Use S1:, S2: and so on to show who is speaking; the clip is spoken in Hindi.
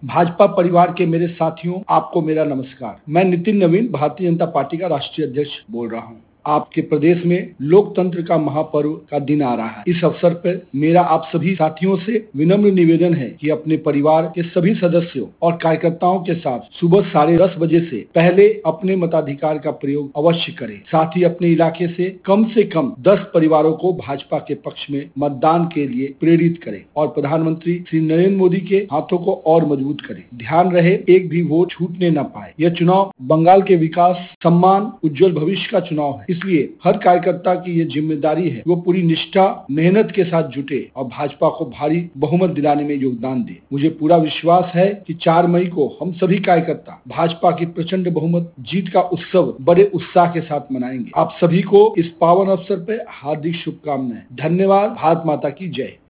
S1: भाजपा परिवार के मेरे साथियों, आपको मेरा नमस्कार। मैं नितिन नवीन, भारतीय जनता पार्टी का राष्ट्रीय अध्यक्ष बोल रहा हूँ। आपके प्रदेश में लोकतंत्र का महापर्व का दिन आ रहा है। इस अवसर पर मेरा आप सभी साथियों से विनम्र निवेदन है कि अपने परिवार के सभी सदस्यों और कार्यकर्ताओं के साथ सुबह 10:30 से पहले अपने मताधिकार का प्रयोग अवश्य करें। साथ ही अपने इलाके से कम 10 परिवारों को भाजपा के पक्ष में मतदान के लिए प्रेरित करें और प्रधानमंत्री श्री नरेंद्र मोदी के हाथों को और मजबूत करें। ध्यान रहे, एक भी वोट छूटने न पाए। यह चुनाव बंगाल के विकास, सम्मान, उज्जवल भविष्य का चुनाव है। इसलिए हर कार्यकर्ता की ये जिम्मेदारी है, वो पूरी निष्ठा, मेहनत के साथ जुटे और भाजपा को भारी बहुमत दिलाने में योगदान दे। मुझे पूरा विश्वास है कि 4 मई को हम सभी कार्यकर्ता भाजपा की प्रचंड बहुमत जीत का उत्सव बड़े उत्साह के साथ मनाएंगे। आप सभी को इस पावन अवसर पर हार्दिक शुभकामनाएं। धन्यवाद। भारत माता की जय।